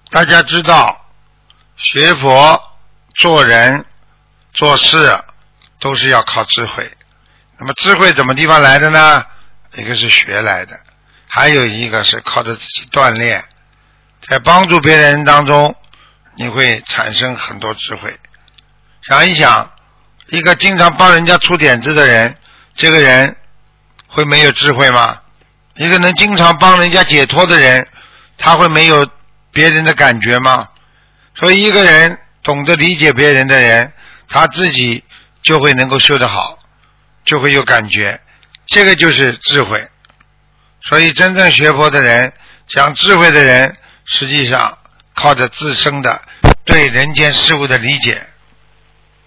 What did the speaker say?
大家知道，学佛、做人、做事都是要靠智慧。那么智慧怎么地方来的呢？一个是学来的，还有一个是靠着自己锻炼。在帮助别人当中，你会产生很多智慧。想一想，一个经常帮人家出点子的人，这个人会没有智慧吗？一个能经常帮人家解脱的人，他会没有别人的感觉吗？所以一个人懂得理解别人的人，他自己就会能够修得好，就会有感觉，这个就是智慧。所以真正学佛的人，讲智慧的人，实际上靠着自身的对人间事物的理解，